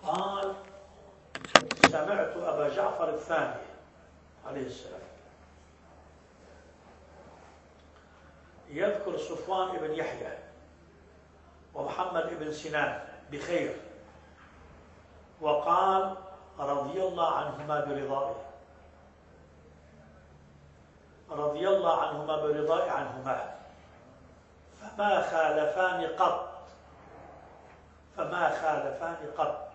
قال: سمعت أبا جعفر الثاني عليه السلام يذكر صفوان بن يحيى ومحمد بن سنان بخير، وقال: رضي الله عنهما برضائه، رضي الله عنهما برضائي عنهما، فما خالفان قط، فما خالفان قط.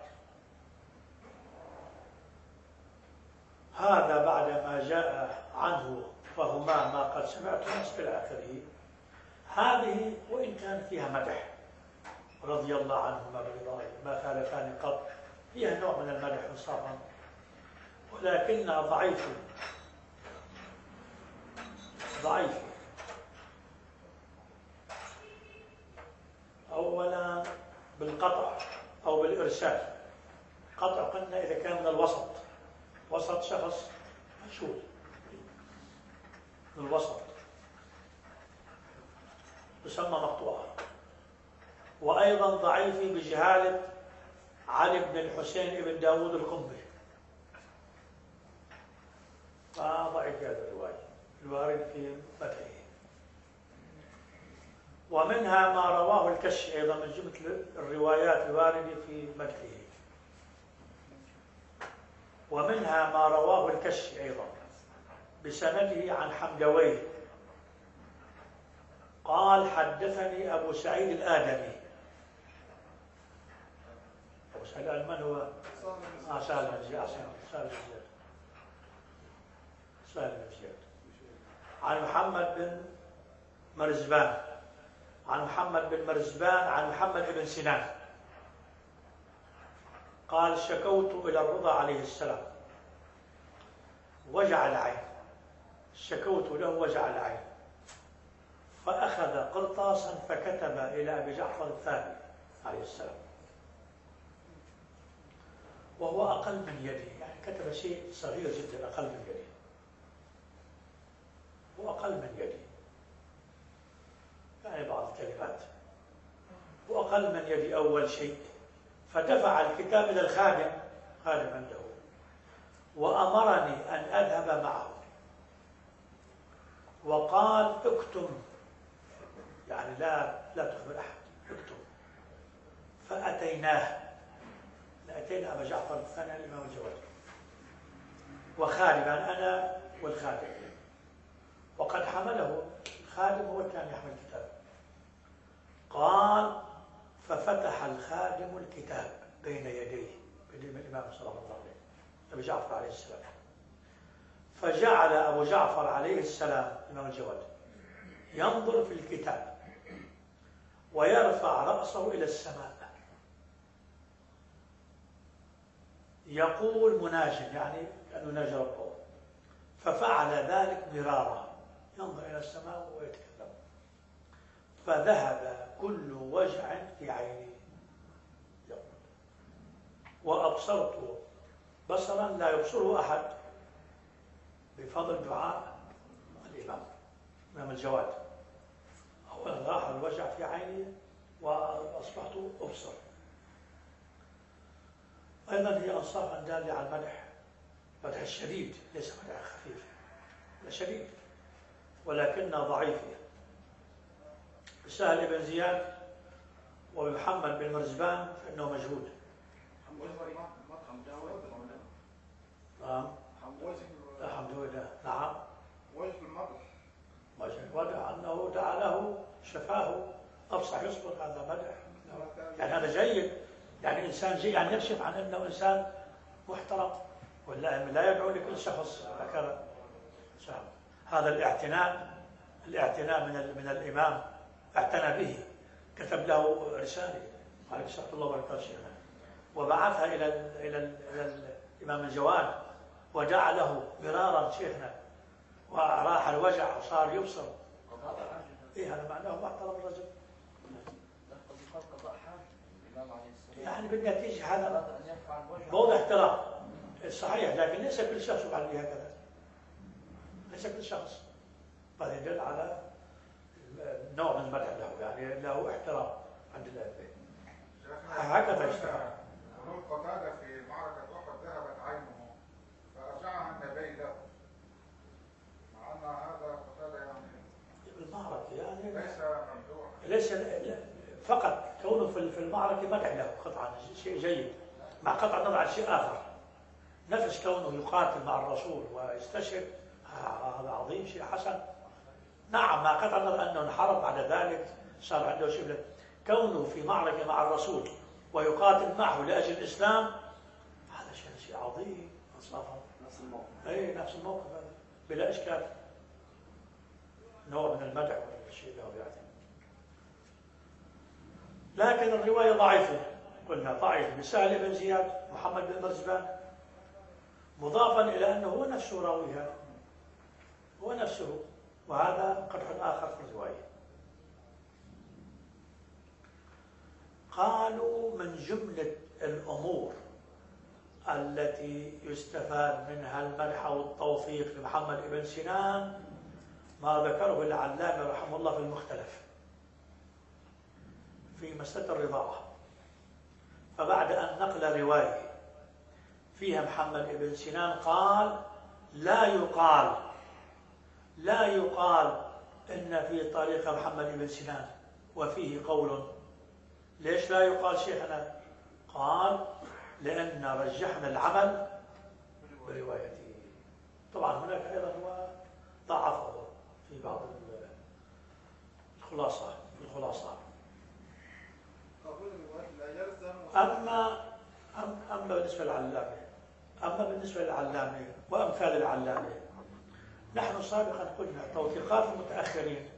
هذا بعد ما جاء عنه فهما ما قد سمعتم إلى آخره. هذه وإن كان فيها مدح، رضي الله عنهما برضائه، ما خالفان قط، فيها نوع من المدح إنصافا، ولكنها ضعيفة ضعيفة. أولا بالقطع أو بالإرسال. قطع قلنا إذا كان من الوسط، وسط شخص مشهور من الوسط تسمى مقطوعة. وأيضا ضعيفة بجهالة علي بن الحسين بن داود القنبي، فضعيف هذا الرواية الوارد في مدحه. ومنها ما رواه الكشي أيضا من جملة الروايات الواردة في مدحه. ومنها ما رواه الكشي أيضا بسنده عن حمدويه قال: حدثني أبو سعيد الآدمي. أبو سعيد الآدمي من هو؟ سالم بن زياد. سالم بن زياد عن محمد بن مرزبان، عن محمد بن مرزبان عن محمد بن سنان قال: شكوت إلى الرضا عليه السلام وجع العين، شكوت له وجع العين، فأخذ قرطاسا فكتب إلى أبي جعفر الثاني عليه السلام، وهو أقل من يدي، يعني كتب شيء صغير جدا أقل من يدي، وأقل من يدي، يعني بعض الكلمات، وأقل من يدي أول شيء. فدفع الكتاب إلى الخادم، خادم عنده، وأمرني أن أذهب معه، وقال: اكتم، يعني لا تخبر أحد، اكتم. فأتيناه، أتينا أبا جعفر الثاني الإمام الجواد وخادما أنا والخادم، وقد حمله الخادم هو كان يحمل الكتاب. قال: ففتح الخادم الكتاب بين يديه، بين الإمام صلى الله عليه وسلم أبي جعفر عليه السلام، فجعل أبو جعفر عليه السلام الإمام الجواد ينظر في الكتاب ويرفع رأسه إلى السماء يقول مناجٍ، يعني كأنه ناجى ربه، ففعل ذلك مرارا، ينظر إلى السماء ويتكلم، فذهب كل وجع في عيني، يقول: وأبصرت بصرا لا يبصره أحد بفضل دعاء الإمام الجواد. أولا راح الوجع في عيني وأصبحت أبصر. أيضا هي أنصافا دالة على المدح، مدح الشديد، ليس مدح خفيف، لا شديد، ولكنها ضعيفة. بسهل بن زياد وبمحمد بن مرزبان فإنه مجهود. نعم. لا حمدوي لا. نعم. وجه المدح. وجه أنه دعا له شفاه، أفصح يصبر، هذا مدح. يعني هذا جيد، يعني إنسان جيد، يعني يكشف عن أنه إنسان محترم، ولا لا يدعو لكل شخص هكذا. هذا الاعتناء من الإمام، اعتنى به، كتب له رسالة عليه رحمة الله وبركاته شيخنا، وبعثها إلى الإمام الجواد، ودعا له مرارا شيخنا، وراح الوجع وصار يبصر. هذا معناه محترم الرجل. يعني بالنتيجة هذا موضع احترام صحيح، لكن ليس كل شخص يفعل به هكذا، ليس كل شخص. هذا يدل على نوع من المدح له، يعني له احترام عند الأهل، هكذا احترام. قتادة ليس فقط كونه في المعركة مدح له قطعا شيء جيد، مع قطع النظر عن شيء آخر. نفس كونه يقاتل مع الرسول ويستشهد هذا عظيم، شيء حسن. نعم، مع قطع النظر أنه انحرف بعد ذلك صار عنده شبه، كونه في معركة مع الرسول ويقاتل معه لأجل الإسلام، هذا شيء عظيم. نفس الموقف. أي نفس الموقف هذا بلا إشكال، نوع من المدح والشيء له يعني. لكن الرواية ضعيفة، قلنا ضعيف بسهل بن زياد محمد بن مرزبان، مضافا إلى أنه هو نفسه راويها، هو نفسه، وهذا قدح آخر في الرواية. قالوا من جملة الأمور التي يستفاد منها المدح والتوثيق لمحمد بن سنان ما ذكره العلامة رحمه الله في المختلف في مسألة الرضاعة. فبعد أن نقل رواية فيها محمد بن سنان قال لا يقال إن في طريق محمد بن سنان وفيه قول. ليش لا يقال شيخنا؟ قال لأن رجحنا العمل بروايته. طبعا هناك أيضا هو ضعفه في بعض الخلاصة. أما بالنسبة للعلامة وأمثال العلامة، نحن سابقا قلنا توثيقات المتأخرين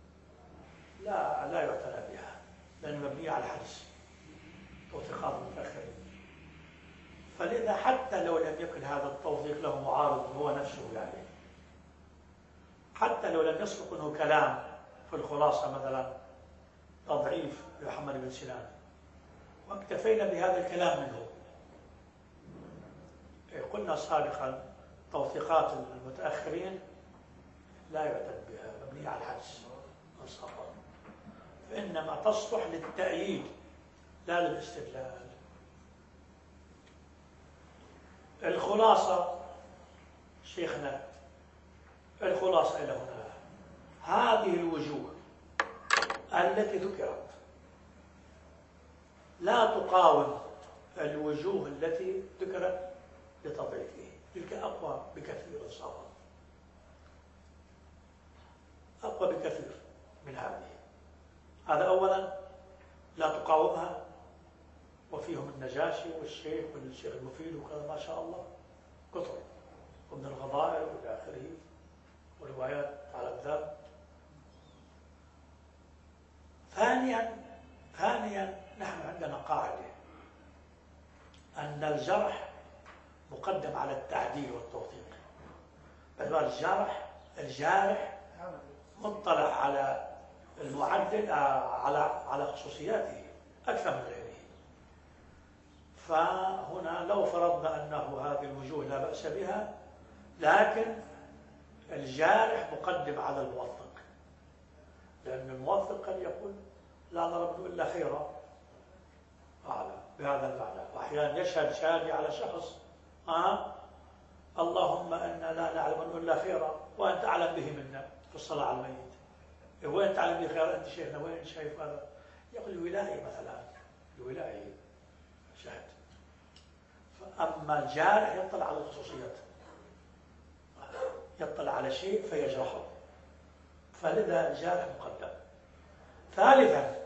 لا يعتنى بها لأنها مبنية على الحديث، توثيقات المتأخرين. فلذا حتى لو لم يكن هذا التوثيق له معارض هو نفسه، يعني حتى لو لم يسبق انه كلام في الخلاصة مثلا تضعيف لمحمد بن سنان واكتفينا بهذا الكلام منه، قلنا سابقا توثيقات المتأخرين لا يعتد بها، مبنية على الحدس والصفر، فإنما تصلح للتأييد لا للاستدلال. الخلاصة شيخنا، الخلاصة إلى هنا، هذه الوجوه التي ذكرت لا تقاوم الوجوه التي ذكرت لتضعيفه، تلك أقوى بكثير صارت، أقوى بكثير من هذه. هذا أولا لا تقاومها، وفيهم النجاشي والشيخ والشيخ المفيد وكذا ما شاء الله كثر، ومن الغضائر وإلى آخره وروايات على الذات. ثانيا نحن عندنا قاعدة أن الجرح مقدم على التعديل والتوثيق. بل الجارح مطلع على المعدل على خصوصياته أكثر من غيره. فهنا لو فرضنا أنه هذه الوجوه لا بأس بها، لكن الجارح مقدم على الموثق، لأن الموثق قد يقول لا نرى إلا خيرا بهذا المعنى، وأحيانا يشهد شاهد على شخص اللهم إنا لا نعلم إلا خيرا وأنت أعلم به منا في الصلاة على الميت. وين تعلم به خيرا أنت شيخنا؟ وين شايف هذا؟ يقول الولائي مثلا، الولائي شهد. أما الجارح يطلع على الخصوصيات، يطلع على شيء فيجرحه، فلذا الجارح مقدم. ثالثا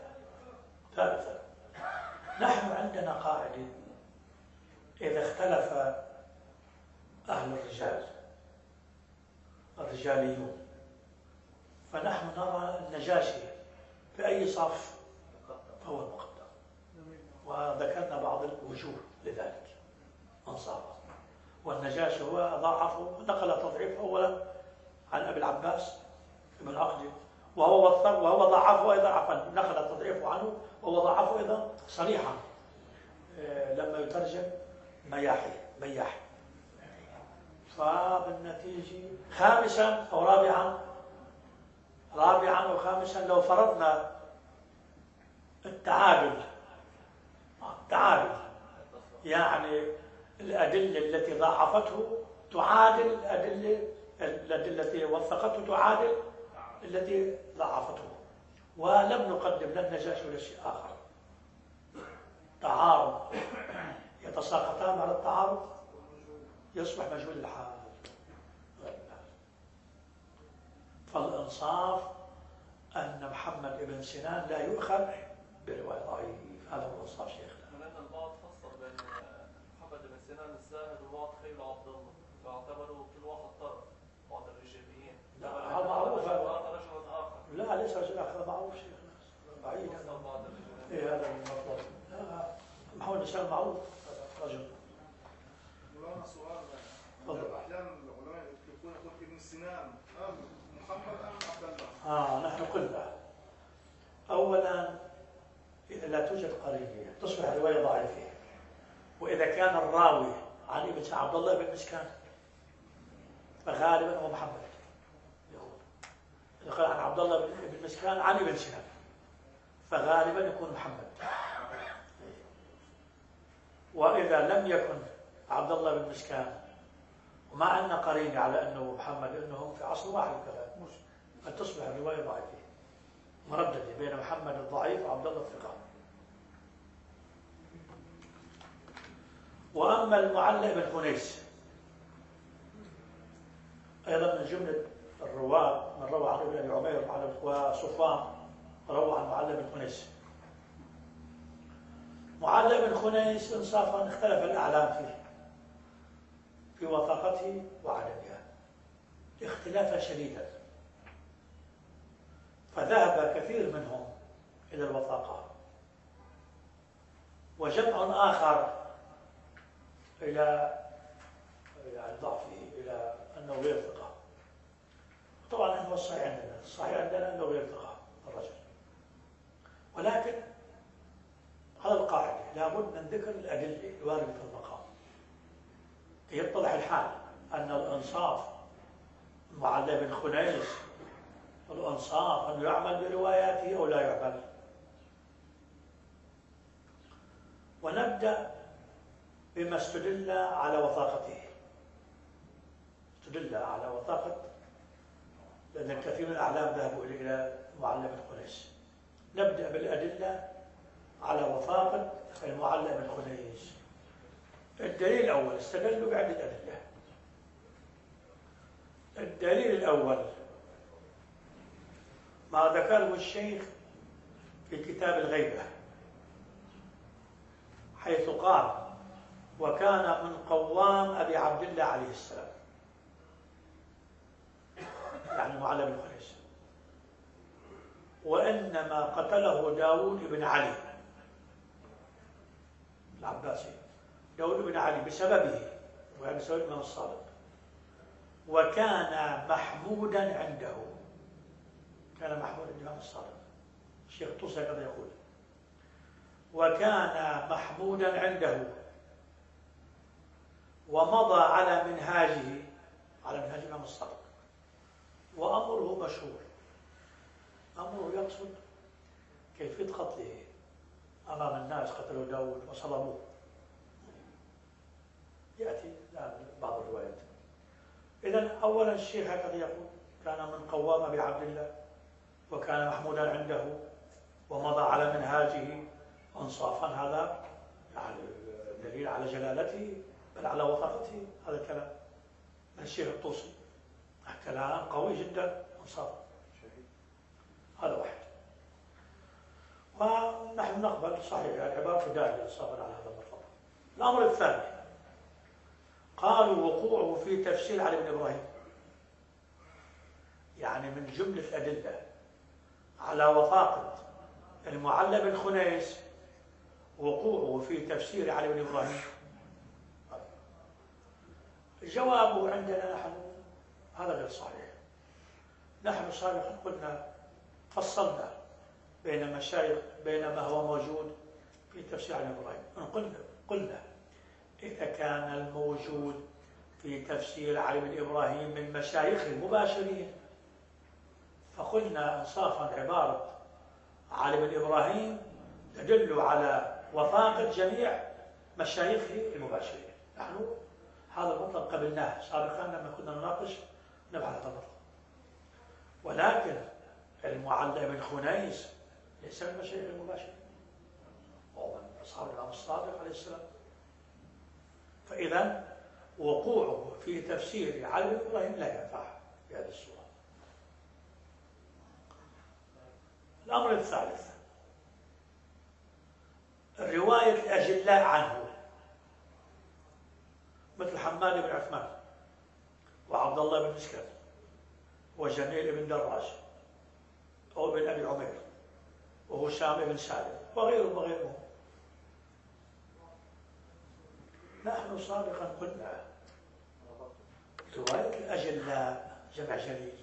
نحن عندنا قاعدة: إذا اختلف أهل الرجاليون فنحن نرى النجاشي في أي صف فهو المقدم، وذكرنا بعض الوجوه لذلك أنصاره. والنجاشي هو ضاعفه، نقل تضعيفه أولا عن أبي العباس بن عقد، وهو ضاعفه أيضا، عفوا نقل تضعيفه عنه وهو ضاعفه أيضا صريحا لما يترجم مياحي. فبالنتيجة خامسا أو رابعا وخامسا لو فرضنا التعادل، يعني الأدلة التي ضاعفته تعادل الأدلة التي وثقته تعادل التي ضاعفته، ولم نقدم لا النجاشي ولا شيء آخر. تعارض، يتساقطان على التعارض يصبح مجهول الحال. فالإنصاف أن محمد بن سنان لا يؤخذ برواية ضعيف، هذا هو الإنصاف شيخنا. لأن البعض فسر بين محمد بن سنان الزاهد وبعض خيل عبد الله، فاعتبروا كل واحد طرف، بعض الرجاليين. هذا معروف هذا. رجل آخر. لا ليس رجل آخر، هذا معروف شيخنا. بعيد إيه هذا المطلب. لا محمد بن سنان معروف رجل. مولانا سؤال، أحيانا العلماء يطلقون يقول ابن سنان محمد أم عبد الله؟ نحن قلنا أولا إذا لا توجد قرينة تصبح الرواية ضعيفة، وإذا كان الراوي عن ابن عبد الله بن مسكان فغالبا هو محمد. إذا قال عن عبد الله بن مسكان عن ابن سنان فغالبا يكون محمد. وإذا لم يكن عبد الله بن مسكان وما عندنا قرينة على أنه محمد أنهم في عصر واحد كذا فتصبح الرواية ضعيفة مرددة بين محمد الضعيف وعبد الله الثقة. وأما المعلى بن خنيس أيضا من جملة الرواة من روى عن ابن أبي عمير وصفوان روى عن معلى بن خنيس. معلى بن خنيس إنصافا اختلف الأعلام فيه في وثاقته وعددها اختلافا شديدا، فذهب كثير منهم إلى الوثاقة وجمع آخر إلى ضعفه، إلى أنه غير ثقة. طبعا هو الصحيح عندنا، الصحيح عندنا أنه غير ثقة الرجل، ولكن على القاعدة لابد من ذكر الأدلة الواردة في المقام كي يتضح الحال أن الإنصاف معلى بن خنيس الإنصاف أن يعمل برواياته أو لا يعمل. ونبدأ بما استدل على وثاقته. استدل على وثاقة، لأن الكثير من الأعلام ذهبوا إلى معلى بن خنيس. نبدأ بالأدلة على وثاقة المعلى بن خنيس. الدليل الأول استدلوا بعدة أدلة. الدليل الأول ما ذكره الشيخ في كتاب الغيبة حيث قال وكان من قوام أبي عبد الله عليه السلام، يعني معلى بن خنيس، وإنما قتله داود بن علي العباسي، داود بن علي بسببه وبسبب الإمام الصادق، وكان محمودا عنده. كان محمود الإمام الصادق، الشيخ طوسي هكذا يقول، وكان محمودا عنده ومضى على منهاج الإمام الصادق، وأمره مشهور. أمره يقصد كيفية قتله أمام الناس، قتلوا داود وصلبوه، يأتي بعض الروايات. إذن أولا الشيخ هكذا يقول كان من قوام أبي عبد الله وكان محمودا عنده ومضى على منهاجه انصافا. هذا يعني دليل على جلالته بل على وثاقته. هذا الكلام من الشيخ الطوسي، كلام قوي جدا انصافا. هذا واحد. ونحن نقبل صحيح العبارة دالة انصافا على هذا المرتبط. الأمر الثاني قالوا وقوعه في تفسير علي بن إبراهيم، يعني من جملة الأدلة على وثاقة المعلى بن خنيس وقوعه في تفسير علي بن إبراهيم. جوابه عندنا نحن هذا غير صحيح. نحن سابقا قلنا فصلنا بين مشايخ بين ما هو موجود في تفسير علي بن إبراهيم. قلنا إذا كان الموجود في تفسير علي بن إبراهيم من مشايخه المباشرين فقلنا انصافا عبارة علي بن إبراهيم تدل على وثاقة جميع مشايخه المباشرين. نحن هذا المطلب قبلناه سابقا لما كنا نناقش نبحث هذا المطلب، ولكن المعلى بن خنيس ليس من المشايخ المباشرين، هو من أصحاب الإمام الصادق عليه السلام. فإذا وقوعه في تفسير علي بن إبراهيم لا ينفع في هذه الصورة. الأمر الثالث الرواية الأجلاء عنه مثل حماد بن عثمان وعبد الله بن مسكت وجميل بن دراج أو بن أبي عمير وهشام بن سالم وغيرهم وغيرهم. نحن سابقا قلنا رواية الأجلاء جمع جليل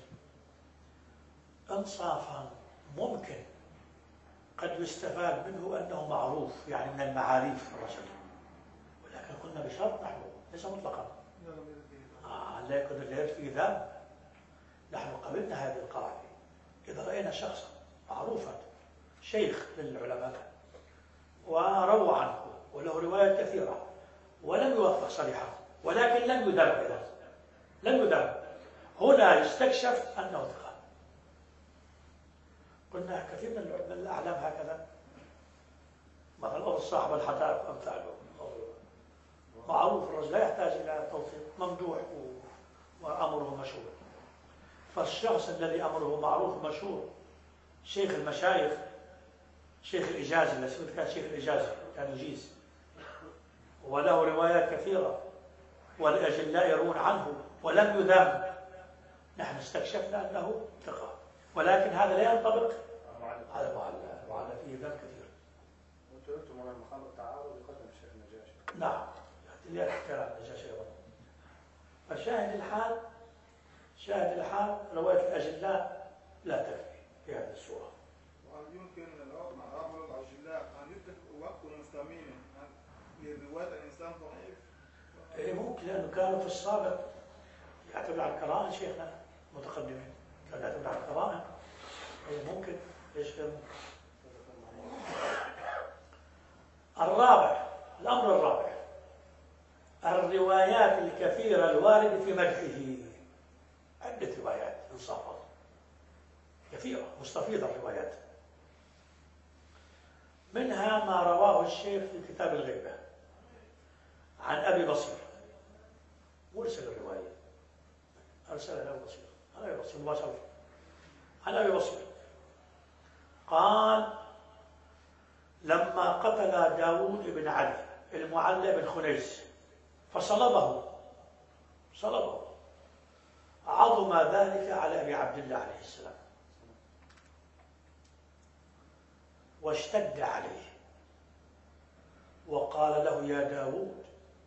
إنصافا ممكن قد يستفاد منه أنه معروف، يعني من المعاريف الرجل، ولكن قلنا بشرط نحن ليس مطلقا لا يكون الغير في ذنب. نحن قبلنا هذه القاعدة. إذا رأينا شخصا معروفا شيخ للعلماء وروى عنه وله روايات كثيرة ولم يوفق صريحا ولكن لم يدرب، لم يدرب، هنا يستكشف أنه ثقة. قلنا كثير من الأعلام هكذا، مثلا صاحب الحدائق أمثاله معروف الرجل لا يحتاج إلى توثيق، ممدوح وأمره مشهور. فالشخص الذي أمره معروف ومشهور شيخ المشايخ، شيخ الإجازة، الذي كان شيخ الإجازة كان يجيز وله روايات كثيرة والأجلاء يرون عنه ولم يذم، نحن استكشفنا أنه ثقة، ولكن هذا لا ينطبق على معلى فيه ذنب كثير. وانتم قلتم على مقام التعارض يقدم الشيخ النجاشي. نعم، لا احترام النجاشي أيضا. فشاهد الحال، شاهد الحال رواية الأجلاء لا تكفي في هذه الصورة. وهل يمكن مع رجل الأجلاء أن يتفق وقت المستمعين لرواية الإنسان ضعيف؟ إيه ممكن، لأنه كانوا في السابق يعتمد على القرائن. شيخنا متقدمين كانوا يعتمد على القرائن. إيه ممكن، ليش غير ممكن. الرابع، الأمر الرابع الروايات الكثيرة الواردة في مدحه. عدة روايات انصافا كثيرة مستفيضة الروايات، منها ما رواه الشيخ في كتاب الغيبة عن أبي بصير، مرسل الرواية أرسلها أبي بصير، عن أبي بصير مباشرة، عن أبي بصير قال: لما قتل داود بن علي المعلى بن خنيس فصلبه عظم ذلك على أبي عبد الله عليه السلام واشتد عليه وقال له: يا داود،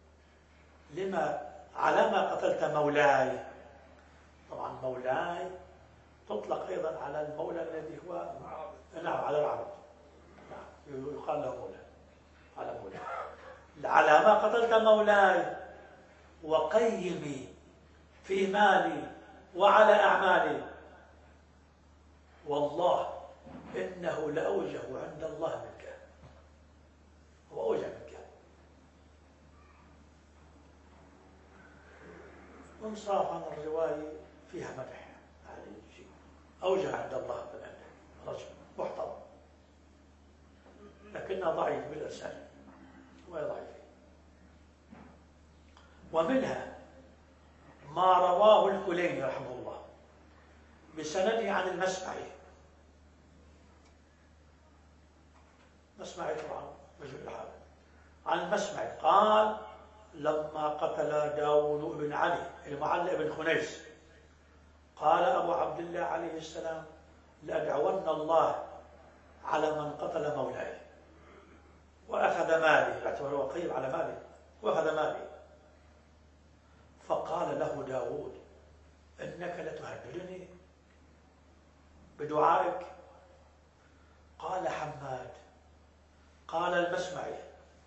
على ما قتلت مولاي. طبعا مولاي تطلق أيضا على المولى الذي هو نعم على العبد، نعم يقال له مولى، على مولى. على ما قتلت مولاي وقيمي في مالي وعلى أعمالي، والله إنه لأوجه عند الله منك، هو أوجه منك. انصافا الرواية فيها مدح، يعني شيء أوجه عند الله من عنده، رجل محترم لكنها ضعيف بالإرسال، وهي ضعيفة. ومنها ما رواه الكليني رحمه الله بسنده عن المسمعي، مسمعي طبعا رجل الحال، عن المسمعي قال: لما قتل داود بن علي المعلى بن خنيس قال أبو عبد الله عليه السلام: لأدعون الله على من قتل مولاي وأخذ مالي، يعتبر وقيم على مالي وأخذ مالي. فقال له داود: إنك لتهددني بدعائك. قال حماد، قال المسمعي: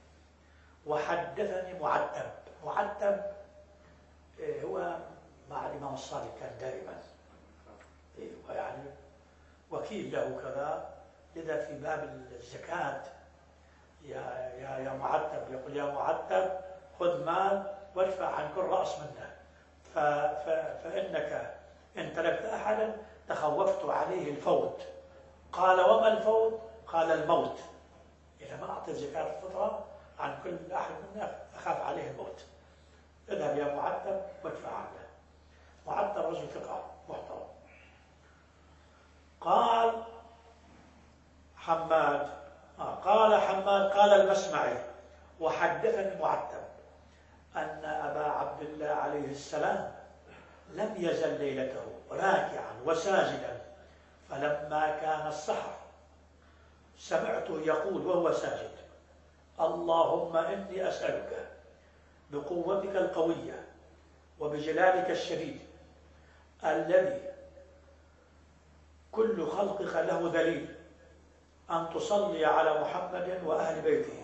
وحدثني معتب هو مع الإمام الصادق كان دائما يعني وكيل له كذا، لذا في باب الزكاة يا معتب يقول: يا معتب خذ مال وادفع عن كل رأس منه، فإنك إن تركت أحدا تخوفت عليه الفوت. قال وما الفوت؟ قال الموت. إذا ما أعطيت زكاة الفطرة عن كل أحد منا أخاف عليه الموت. اذهب يا معتب وادفع عنه. معتب رجل ثقة محترم. قال حماد قال المسمعي وحدثني معتب أن أبا عبد الله عليه السلام لم يزل ليلته راكعا وساجدا، فلما كان السحر سمعته يقول وهو ساجد: اللهم إني أسألك بقوتك القوية وبجلالك الشديد الذي كل خلقك له ذليل أن تصلي على محمد وأهل بيته،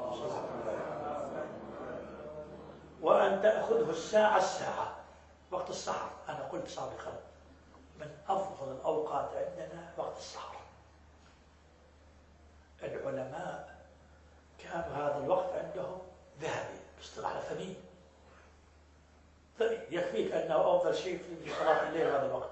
وأن تأخذه الساعة وقت السحر. أنا قلت سابقا من أفضل الأوقات عندنا وقت السحر. العلماء كانوا هذا الوقت عندهم ذهبي، باصطلاح ثمين. يكفيك أنه أفضل شيء في صلاة الليل هذا الوقت.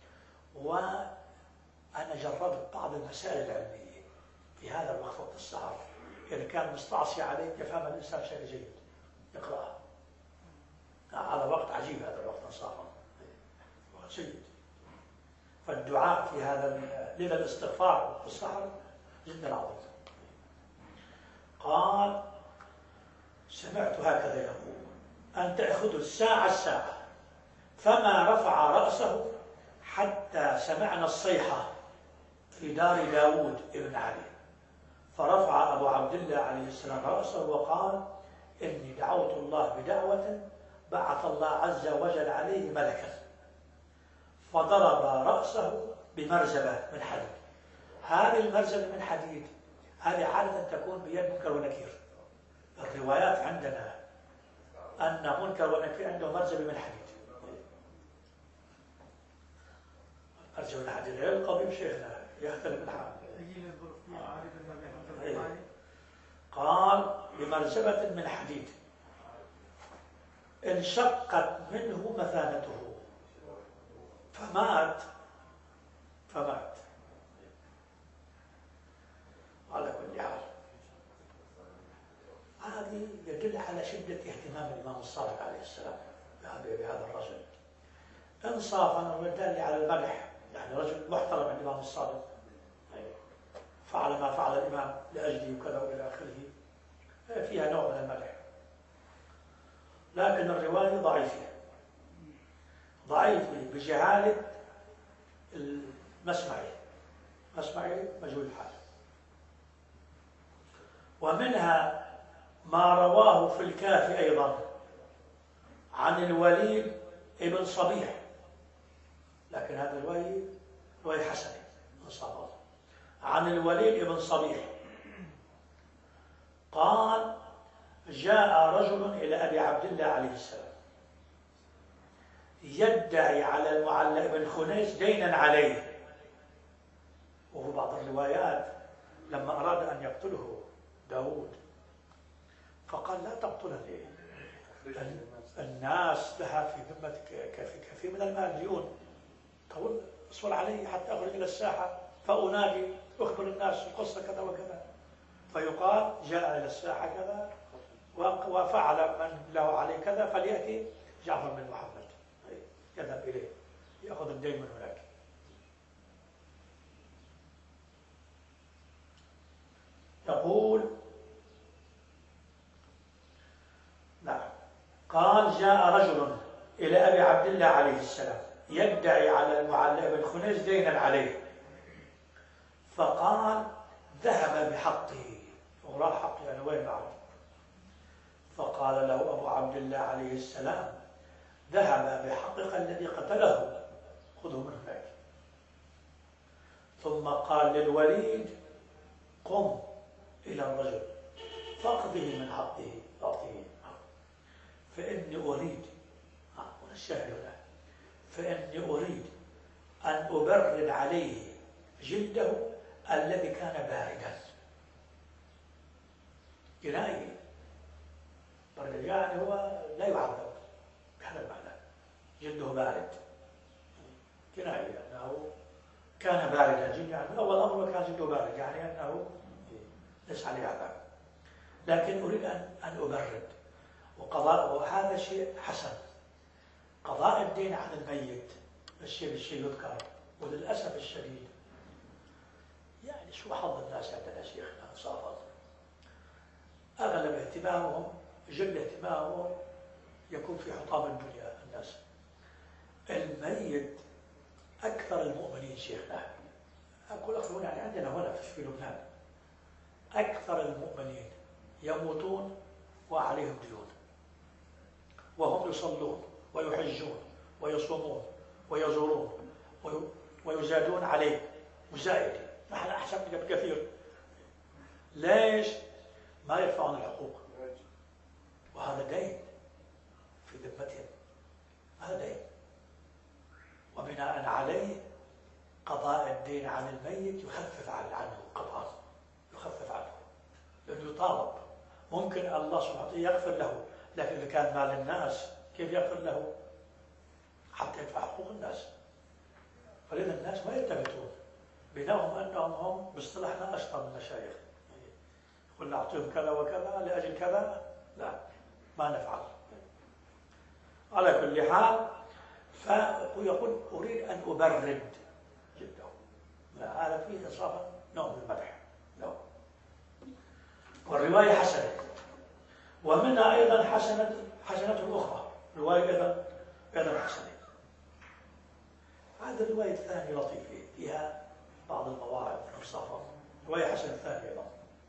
وأنا جربت بعض المسائل العلمية في هذا الوقت وقت السحر، إذا كان مستعصي عليك يفهم الإنسان شيء جيد يقرأها. هذا وقت عجيب، هذا الوقت انصافا وقت جيد. فالدعاء في هذا لذا الاستغفار وقت السحر جدا عظيم. قال سمعت هكذا يقول: أن تأخذ الساعة، فما رفع رأسه حتى سمعنا الصيحة في دار داود ابن علي، فرفع أبو عبد الله عليه السلام رأسه وقال: إني دعوت الله بدعوة بعث الله عز وجل عليه ملكا، فضرب رأسه بمرزبة من حديد. هذه المرزبة من حديد هذه عادة تكون بيد منكر ونكير. الروايات عندنا أن منكر ونكير عنده مرزبة من حديد. مرزبة من حديد غير القضيب شيخنا يختلف الحال. قال بمرزبة من حديد انشقت منه مثانته فمات. على كل حال هذه يدل على شدة اهتمام الإمام الصادق عليه السلام بهذا الرجل. انصافا ويدل على المدح، يعني رجل محترم عند الإمام الصادق، فعل ما فعل الإمام لأجله وكذا وإلى آخره، فيها نوع من المدح. لكن الرواية ضعيفة بجهالة المسمعي مجهول الحال. ومنها ما رواه في الكافي أيضا عن الوليد ابن صبيح، لكن هذا رواية حسنة انصافا، عن الوليد ابن صبيح قال: جاء رجل إلى أبي عبد الله عليه السلام يدعي على المعلى بن خنيس دينا عليه. وفي بعض الروايات لما أراد أن يقتله داود فقال: لا تقتلني، الناس لها في ذمتك كثير من المال ديون، اصبر علي حتى أخرج إلى الساحة فأنادي أخبر الناس القصة كذا وكذا، فيقال جاء إلى الساحة كذا وفعل من له عليه كذا، فليأتي جعفر بن محمد يذهب إليه يأخذ الدين من هناك. يقول نعم، قال: جاء رجل إلى أبي عبد الله عليه السلام يدعي على المعلى بن خنيس دينا عليه، فقال: ذهب بحقه. وراء حقه يعني وين معه؟ فقال له أبو عبد الله عليه السلام: ذهب بحقك الذي قتله، خذه من هناك. ثم قال للوليد: قم إلى الرجل فاقضه من حقه، أعطيه، فإني أريد الشاهد هنا، فإني أريد أن أبرد عليه جلده الذي كان باردا. جنائي برد يعني هو لا يعذب بهذا المعنى، جلده بارد، جنائي أنه كان باردا جدا، يعني من أول أمره كان جدا بارد، يعني أنه ليس عليه عذاب. لكن أريد أن أبرد، وهذا شيء حسن. قضاء الدين عن الميت الشيء بالشيء يذكر، وللأسف الشديد يعني شو حظ الناس عندنا شيخنا صافت، أغلب اهتمامهم، جل اهتمامهم يكون في حطام الدنيا. الناس الميت أكثر المؤمنين شيخنا، أقول أكثر يعني عندنا هنا في لبنان أكثر المؤمنين يموتون وعليهم ديون، وهم يصلون ويحجون ويصومون ويزورون ويزادون عليه مزايد، نحن أحسن بكثير. ليش؟ ما يدفعون الحقوق، وهذا دين في ذمتهم، هذا دين. وبناء عليه قضاء الدين عن الميت يخفف عنه قضاء، يخفف عنه، لأنه يطالب. ممكن الله سبحانه وتعالى يغفر له، لكن إذا كان مال الناس كيف يغفر له حتى يدفع حقوق الناس؟ فلذا الناس ما يلتفتون، بينهم أنهم هم باصطلاحنا أشطر من المشايخ، يقول نعطيهم كذا وكذا لأجل كذا، لا ما نفعل. على كل حال، فيقول أريد أن أبرد جدا، هذا فيه إصابة نوع من المدح له. والرواية حسنة، ومنها أيضا حسنة أخرى، رواية أيضا حسنة. هذه الرواية الثانية لطيفة، فيها بعض المواعظ والإنصافات. رواية حسنة الثانية أيضا.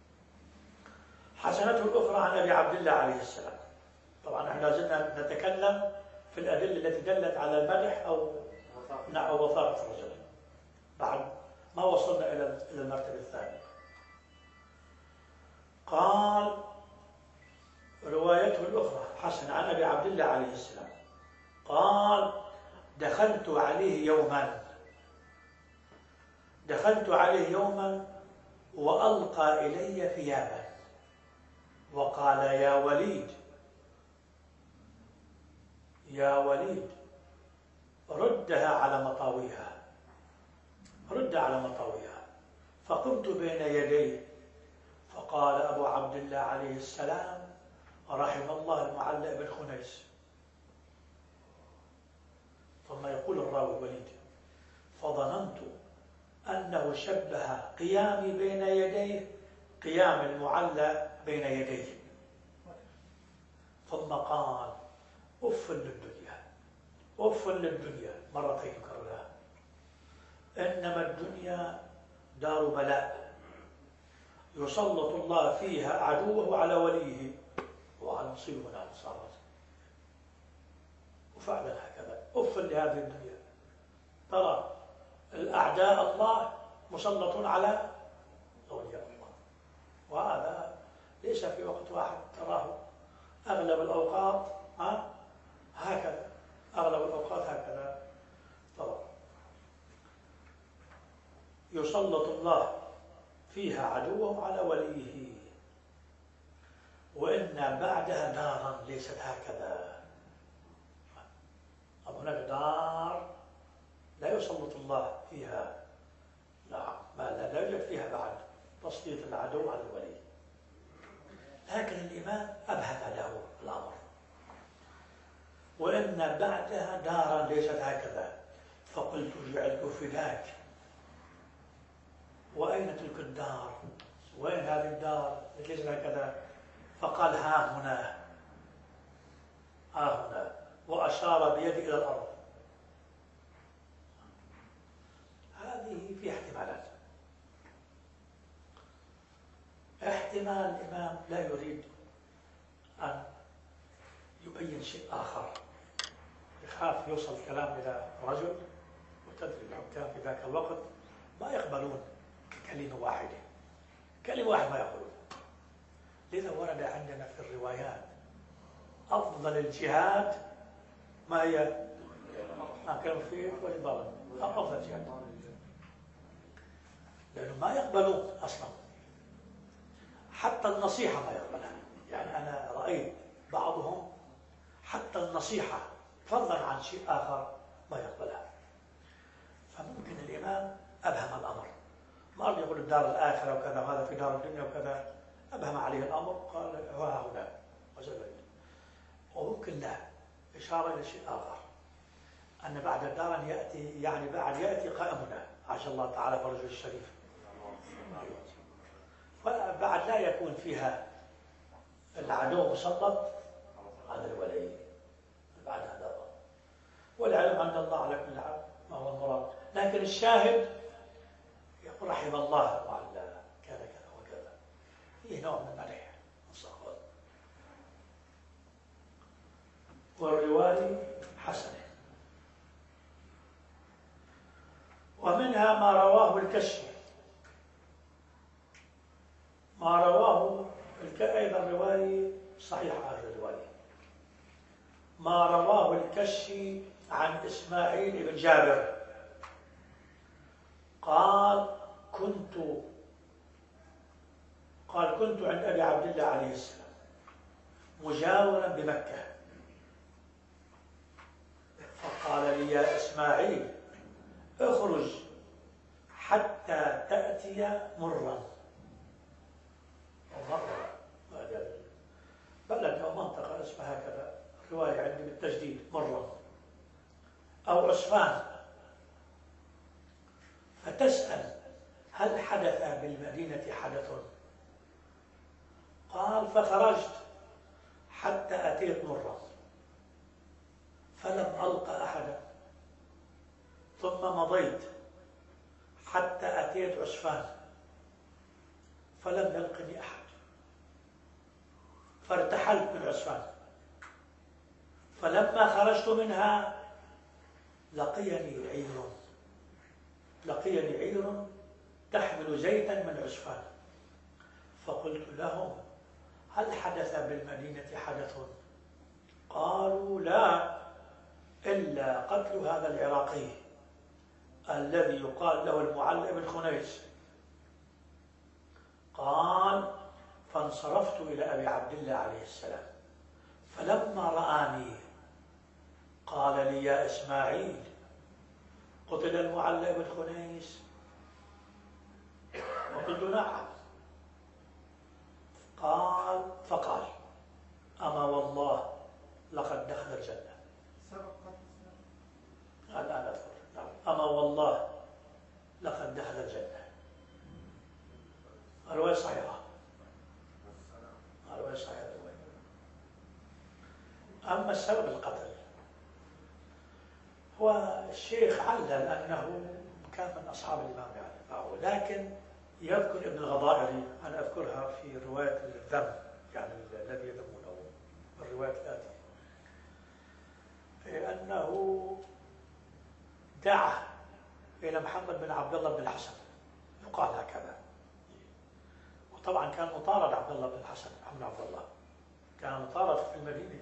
حسنته الأخرى عن أبي عبد الله عليه السلام. طبعا احنا لازلنا نتكلم في الأدلة التي دلت على المدح أو وثاقة الرجل، بعد ما وصلنا إلى المرتبة الثانية. قال روايته الأخرى حسن عن أبي عبد الله عليه السلام قال دخلت عليه يوما وألقى إلي ثيابا وقال يا وليد ردها على مطاويها. فقمت بين يديه فقال أبو عبد الله عليه السلام رحم الله المعلى بن خنيس. ثم يقول الراوي وليد فظننت أنه شبه قيامي بين يديه قيام المعلى بين يديه، ثم قال أف للدنيا مرتين كررها، إنما الدنيا دار بلاء يسلط الله فيها عدوه على وليه وعلى نصيبه من صارت. وفعلا هكذا أف لهذه الدنيا، ترى الأعداء الله مسلط على أولياء الله، وهذا ليس في وقت واحد، تراه أغلب الأوقات هكذا، طبعا يسلط الله فيها عدوه على وليه، وإن بعدها نارا ليست هكذا. هناك دار لا يسلط الله فيها، لا يوجد فيها بعد تسليط العدو على الولي، لكن الإمام أبهت له الأمر، وإن بعدها دارا ليست هكذا. فقلت جعلت فداك، وأين تلك الدار؟ وين هذه الدار ليست هكذا؟ فقال ها هنا، وأشار بيده إلى الأرض. هذه في احتمالات. احتمال الإمام لا يريد أن يبين شيء آخر، يخاف يوصل الكلام إلى رجل، وتدري الحكام في ذاك الوقت ما يقبلون كلمة واحدة ما يقولون. لذا ورد عندنا في الروايات أفضل الجهاد ما هي؟ كانوا فيه والإضرار أفضل الجهاد، لأنه ما يقبلون أصلا، حتى النصيحة ما يقبلها. يعني أنا رأيت بعضهم حتى النصيحة فضلا عن شيء آخر ما يقبلها. فممكن الإمام أبهم الأمر، ما رضي يقول الدار الآخرة وكذا، وهذا في دار الدنيا وكذا، أبهم عليه الأمر، قال ها هنا وزبد. وممكن لا إشارة إلى شيء آخر، أن بعد الدار يأتي، يعني بعد يأتي قائمنا عاش الله تعالى فرجه الشريف، فبعد لا يكون فيها العدو مسلط على الولي بعد هذا. والعلم عند الله على كل حال ما هو المراد، لكن الشاهد يقول رحم الله وعلى كذا كذا وكذا، فيه نوع من المدح والصحبة. والرواية حسنة. ومنها ما رواه الكشي، ما رواه أيضا رواية صحيحة، هذه الرواية ما رواه الكشي عن إسماعيل بن جابر قال كنت عند أبي عبد الله عليه السلام مجاورا بمكة، فقال لي يا إسماعيل اخرج حتى تأتي مرا، بلد أو منطقة اسمها هكذا، رواية عندي بالتجديد مرا، أو عسفان، فتسأل هل حدث بالمدينة حدث؟ قال فخرجت حتى أتيت مرة فلم ألقى أحدا، ثم مضيت حتى أتيت عسفان فلم يلقني أحد، فارتحلت من عسفان، فلما خرجت منها لقيني عير تحمل زيتا من عسفان، فقلت لهم هل حدث بالمدينة حدث؟ قالوا لا إلا قتل هذا العراقي الذي يقال له المعلى بن خنيس. قال فانصرفت إلى أبي عبد الله عليه السلام، فلما رآني قال لي يا إسماعيل قتل المعلى بن خنيس؟ وقلت نعم. فقال أما والله لقد دخل الجنة. الآن أذكر، نعم، أما والله لقد دخل الجنة. الرواية صحيحة، الرواية صحيحة. أما السبب القتل، هو الشيخ علل أنه كان من أصحاب الإمام يعني، لكن يذكر ابن الغضائري، أنا أذكرها في رواية الذم، يعني الذي يذمونه، الرواية الآتية، أنه دعا إلى محمد بن عبد الله بن الحسن، يقال هكذا، وطبعا كان مطارد عبد الله بن الحسن، محمد عبد الله كان مطارد في المدينة،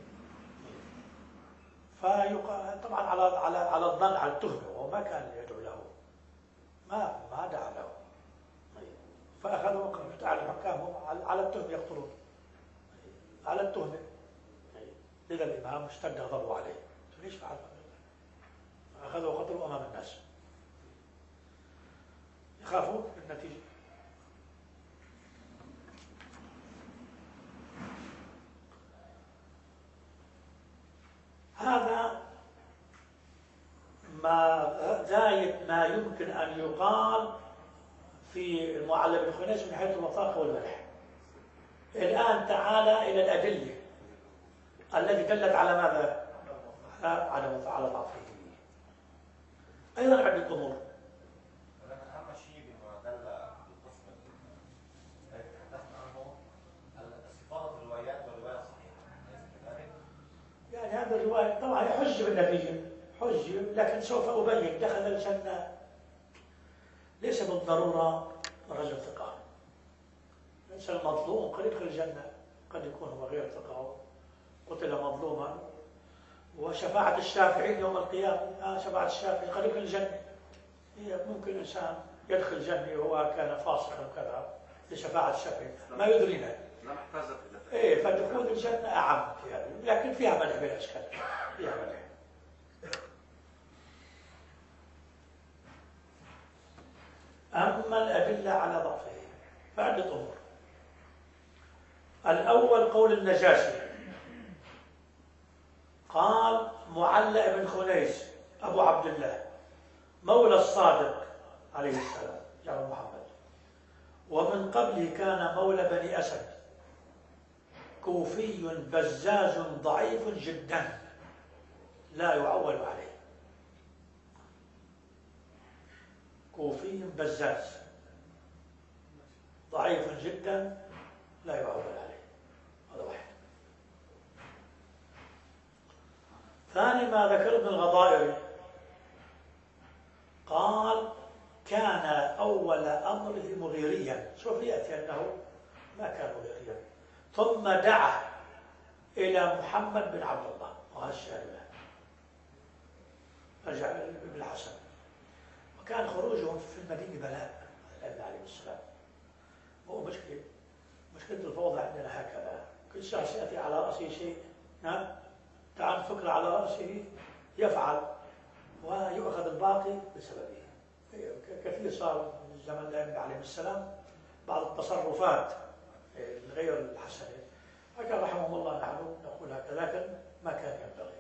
فيقال طبعا على الظن، على التهمة، وما كان يدعو له، ما دعا له، فأخذوا تعالى الحكام على التهمة يقتلون، على التهمة. لذا الإمام اشتد غضبه عليه، ليش فعل؟ أخذوا وقتلوا أمام الناس، يخافون من النتيجة. هذا غاية ما يمكن أن يقال في المعلى بن خنيس من حيث الوثاقة والمدح. الآن تعالى إلى الأدلة التي دلت على ماذا؟ على ضعفه. أيضا عدة أمور. ولكن أهم شيء بما دل القسم الذي تحدثنا عنه استفاضة الروايات والرواية الصحيحة، أليس كذلك؟ يعني هذه الرواية طبعا حجة بالنتيجة، حجة، لكن سوف أبين دخل الجنة ليس بالضرورة رجل ثقة. الإنسان المظلوم قد يدخل الجنة، قد يكون هو غير ثقة، قتل مظلوما، وشفاعة الشافعين يوم القيامة، شفاعة الشافعي قد يدخل الجنة. ممكن إنسان يدخل الجنة وهو كان فاسقا وكذا لشفاعة الشافعي، ما يدرينا. لا نحتاج إلى فدخول الجنة أعم يعني، لكن فيها مدح بلا إشكال، فيها مدح. أما الأدلة على ضعفه فعدة أمور. الأول قول النجاشي، قال معلى بن خنيس أبو عبد الله مولى الصادق عليه السلام يا محمد، ومن قبله كان مولى بني أسد، كوفي بزاز ضعيف جدا لا يعول عليه. كوفي بزاز ضعيف جدا لا يعول عليه. هذا واحد. ثاني ما ذكر ابن الغضائري، قال كان أول أمره مغيريا. سوف يأتي أنه ما كان مغيريا، ثم دعا إلى محمد بن عبد الله، وهذا الشاهد له، رجع ابن الحسن. وكان خروجهم في المدينة بلاء عليه السلام. هو مشكلة الفوضى عندنا هكذا، كل شخص يأتي على رأسه شيء، تعال فكرة على رأسه يفعل ويؤخذ الباقي بسببه. كثير صار من زمن النبي عليه السلام بعض التصرفات غير الحسنة، هكذا رحمه الله نحن نقول هكذا، لكن ما كان ينبغي.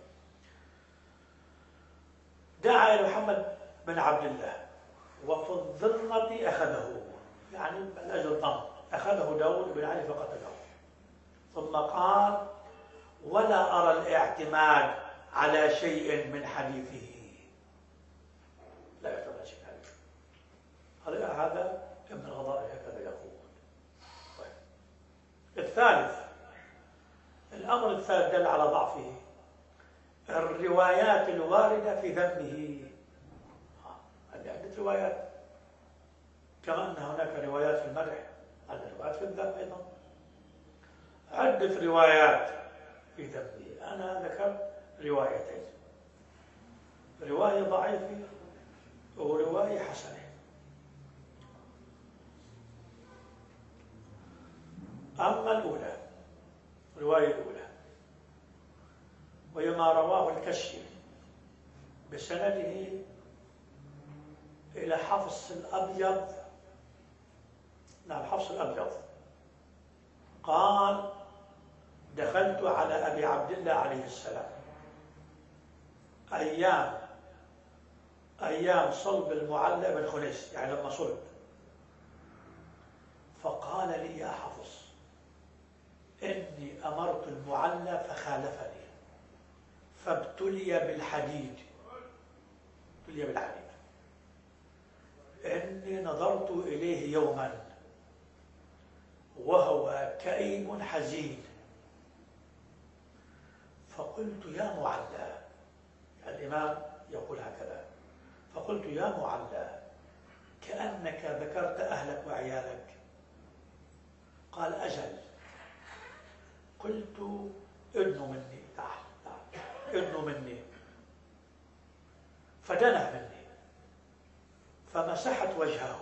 دعا إلى محمد بن عبد الله، وفي الظلمة أخذه، يعني من أجل الضم أخذه داود بن علي فقتله. ثم قال ولا أرى الاعتماد على شيء من حديثه، لا يعتمد على شيء من حديثه. هذا ابن الغضائري هكذا يقول. طيب. الثالث، الأمر الثالث دل على ضعفه، الروايات الواردة في ذمه. عدة روايات، كما أن هناك روايات في المدح، عندنا روايات في الذم أيضا، عدة روايات في ذمه. أنا ذكرت روايتين، رواية ضعيفة ورواية حسنة. أما الأولى، الرواية الأولى وهي ما رواه الكشي بسنده إلى حفص الأبيض، نعم حفص الأبيض، قال دخلت على أبي عبد الله عليه السلام أيام صلب المعلى بن خنيس، يعني لما صلب، فقال لي يا حفص إني أمرت المعلى فخالفني فابتلي بالحديد، ابتلي بالحديد، إني نظرت إليه يوما وهو كئيب حزين، فقلت يا معلى، الإمام يقول هكذا، فقلت يا معلى كأنك ذكرت أهلك وعيالك. قال أجل. قلت ادنوا مني، تعال ادنوا مني، فدنا مني فمسحت وجهه،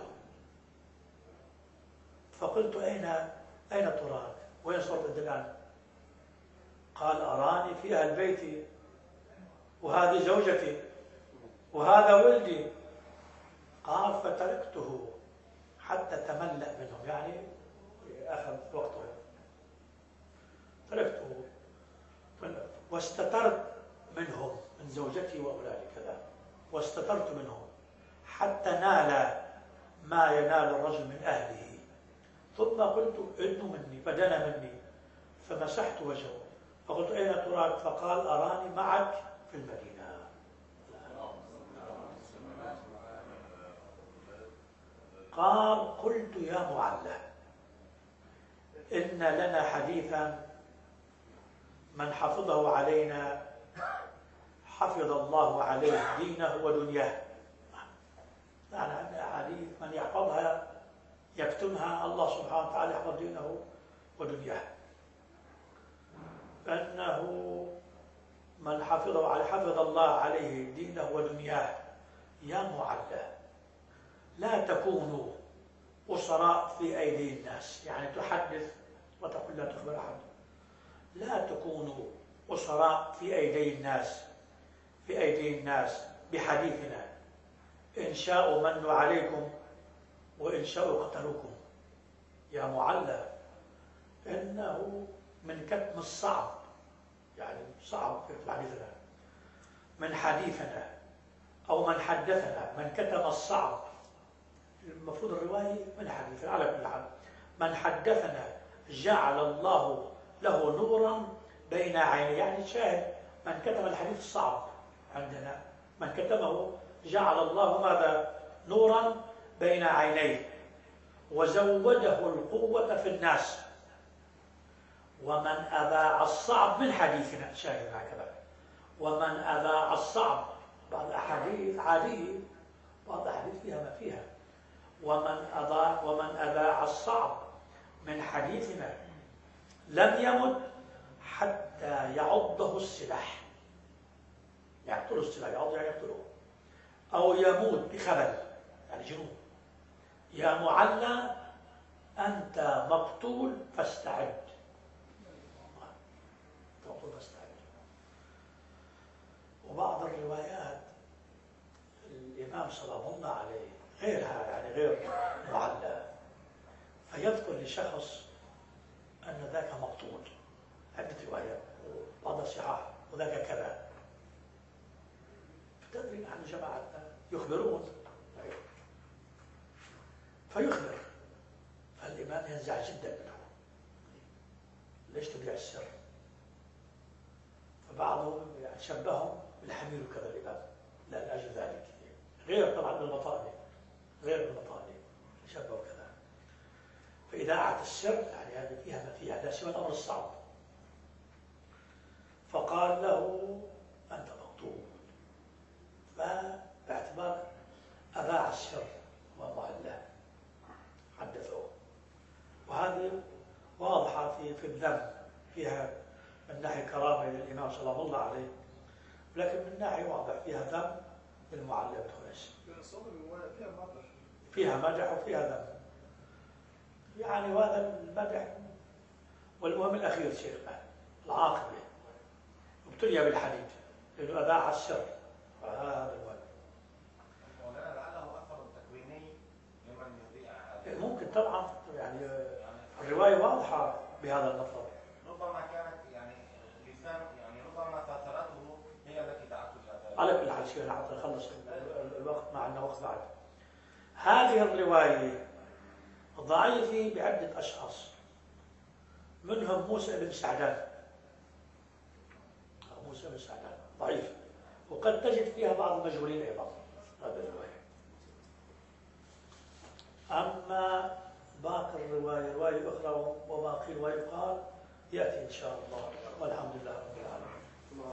فقلت أين تراك؟ وين صرت الآن؟ قال أراني في أهل بيتي، وهذه زوجتي، وهذا ولدي. قال فتركته حتى تملأ منهم، يعني أخذ وقته، تركته واستترت منهم، من زوجتي وأولادي كذا، واستترت منهم حتى نال ما ينال الرجل من أهله. ثم قلت ادنوا مني، فدنا مني فمسحت وجهه، فقلت أين تراك؟ فقال أراني معك في المدينة. قال قلت يا معلى إن لنا حديثا من حفظه علينا حفظ الله عليه دينه ودنياه. يعني حديث من يحفظها يكتمها الله سبحانه وتعالى يحفظ دينه ودنياه، أنه من حفظ الله عليه دينه ودنياه. يا معلى لا تكونوا أسراء في أيدي الناس، يعني تحدث وتقول لا تخبر أحد، لا تكونوا أسراء في أيدي الناس بحديثنا، إن شاءوا منوا عليكم وإن شاءوا قتلوكم. يا معلى إنه من كتم الصعب، يعني صعب في حديثنا، من حديثنا أو من حدثنا، من كتم الصعب. المفروض الرواية من حديثنا على كل حال. من حدثنا جعل الله له نورا بين عينيه، يعني شاهد من كتم الحديث الصعب عندنا، من كتمه جعل الله ماذا؟ نورا بين عينيه، وزوده القوة في الناس. ومن أذاع الصعب من حديثنا، شاهد هكذا، ومن أذاع الصعب، بعض الأحاديث عادية، بعض الأحاديث فيها ما فيها. ومن أذاع الصعب من حديثنا لم يمت حتى يعضه السلاح، يقتله السلاح، يعضه يعني يقتله، أو يموت بخبل يعني جنون. يا معلى أنت مقتول فاستعد، مقتول فاستعد. وبعض الروايات الإمام سلام الله عليه غيرها، يعني غير معلى، فيذكر لشخص أن ذاك مقتول، عدة روايات، بعض صحاح، وذاك كذا. تدري نحن جماعتنا يخبرون، فيخبر، فالإمام ينزع جدا منه، ليش تبيع السر؟ فبعضهم يعني شبههم بالحمير وكذا الإمام، لا لأجل ذلك، غير طبعا بالبطالة، غير بالبطالة شبهوا كذا. فإذاعة السر يعني هذه فيها ما فيها، لا سوى الأمر الصعب. فقال له أنت مقتول، فباعتبار أذاع السر ومعلاه حدثوه. وهذه واضحة في الذم، فيها من ناحية كرامة للإمام سلام الله عليه، لكن من ناحية واضح فيها ذم للمعلى بن خنيس، فيها مدح وفيها ذم. يعني وهذا المدح. والمهم الأخير شيخنا العاقبة، ابتلي بالحديد لأنه أذاع السر، فهذا المهم. ولعله أثر تكويني لمن يذيع، ممكن طبعا، يعني الرواية واضحة بهذا المطلب. ربما كانت يعني لسان، يعني ربما ثثرته هي التي دعته إلى ذلك. على كل حال شيخنا حتى نخلص الوقت، مع أنه وقت بعد. هذه الرواية ضعيفة بعدة أشخاص، منهم موسى بن سعدان. موسى بن سعدان ضعيف، وقد تجد فيها بعض المجهولين أيضا هذه الرواية. أما باقي الرواية، رواية أخرى وما قيل ويقال، يأتي إن شاء الله، والحمد لله رب العالمين.